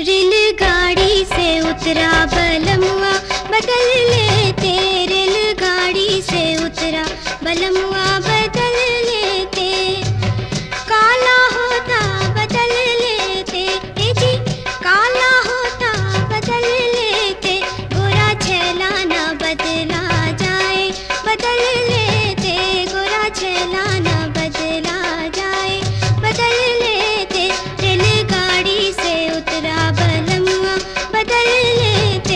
रेलगाड़ी से उतरा बलमुआ बदल लेते, रेलगाड़ी से उतरा बलमुआ बदल लेते, काला होता बदल लेते, ए जी काला होता बदल लेते, गोरा छैला ना बदला जाए, बदल लेते गोरा छैला ना बदला जाए, बदल लेते रेलगाड़ी से उतरा बलमुआ बदल लेते।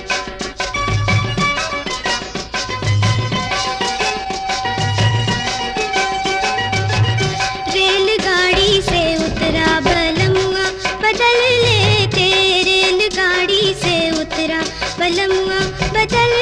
रेलगाड़ी से उतरा बलमुआ बदल लेते, रेलगाड़ी से उतरा बलमुआ बदल